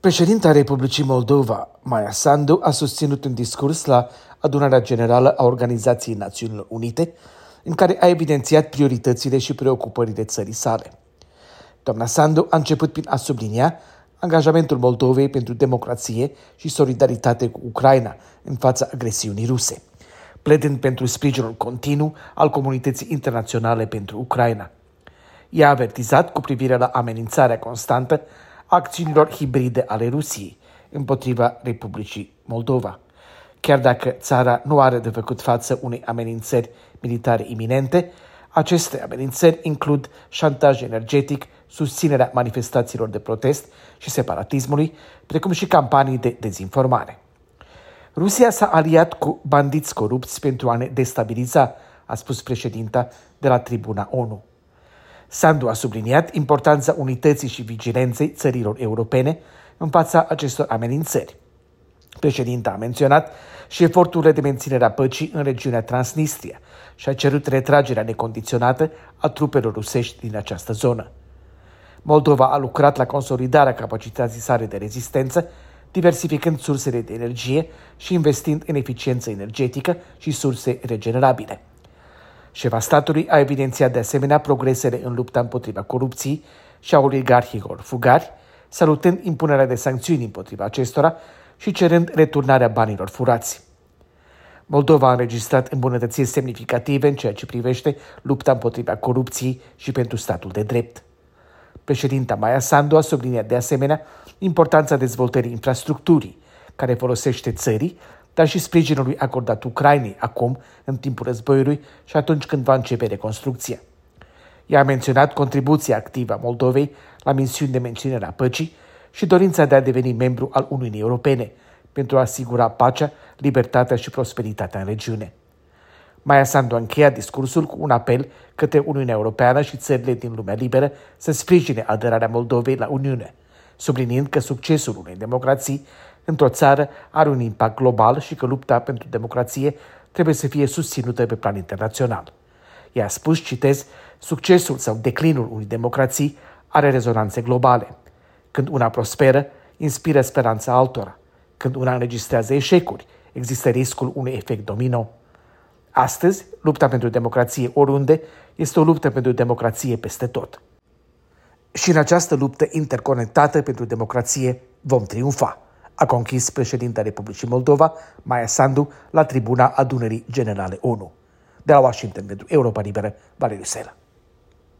Președinta Republicii Moldova, Maia Sandu, a susținut un discurs la Adunarea Generală a Organizației Națiunilor Unite, în care a evidențiat prioritățile și preocupările țării sale. Doamna Sandu a început prin a sublinia angajamentul Moldovei pentru democrație și solidaritate cu Ucraina în fața agresiunii ruse, pledând pentru sprijinul continuu al comunității internaționale pentru Ucraina. Ea a avertizat cu privire la amenințarea constantă a acțiunilor hibride ale Rusiei împotriva Republicii Moldova. Chiar dacă țara nu are de făcut față unei amenințări militare iminente, aceste amenințări includ șantaj energetic, susținerea manifestațiilor de protest și separatismului, precum și campanii de dezinformare. Rusia s-a aliat cu bandiți corupți pentru a ne destabiliza, a spus președinta de la tribuna ONU. Sandu a subliniat importanța unității și vigilenței țărilor europene în fața acestor amenințări. Președinta a menționat și eforturile de menținere a păcii în regiunea Transnistria și a cerut retragerea necondiționată a trupelor rusești din această zonă. Moldova a lucrat la consolidarea capacității sale de rezistență, diversificând sursele de energie și investind în eficiență energetică și surse regenerabile. Șefa statului a evidențiat de asemenea progresele în lupta împotriva corupției și a oligarhilor fugari, salutând impunerea de sancțiuni împotriva acestora și cerând returnarea banilor furați. Moldova a înregistrat îmbunătățiri semnificative în ceea ce privește lupta împotriva corupției și pentru statul de drept. Președinta Maia Sandu a subliniat de asemenea importanța dezvoltării infrastructurii, care folosește țării, dar și sprijinului acordat Ucrainei acum, în timpul războiului și atunci când va începe reconstrucția. Ea a menționat contribuția activă a Moldovei la misiuni de menținere a păcii și dorința de a deveni membru al Uniunii Europene pentru a asigura pacea, libertatea și prosperitatea în regiune. Maia Sandu a încheiat discursul cu un apel către Uniunea Europeană și țările din lumea liberă să sprijine aderarea Moldovei la Uniune, subliniind că succesul unei democrații într-o țară are un impact global și că lupta pentru democrație trebuie să fie susținută pe plan internațional. Ea a spus, citez, succesul sau declinul unei democrații are rezonanțe globale. Când una prosperă, inspiră speranța altora. Când una înregistrează eșecuri, există riscul unui efect domino. Astăzi, lupta pentru democrație oriunde este o luptă pentru democrație peste tot. Și în această luptă interconectată pentru democrație vom triumfa, a conchis președinta Republicii Moldova, Maia Sandu, la tribuna Adunării Generale ONU. De la Washington pentru Europa Liberă, Valeriu Sela.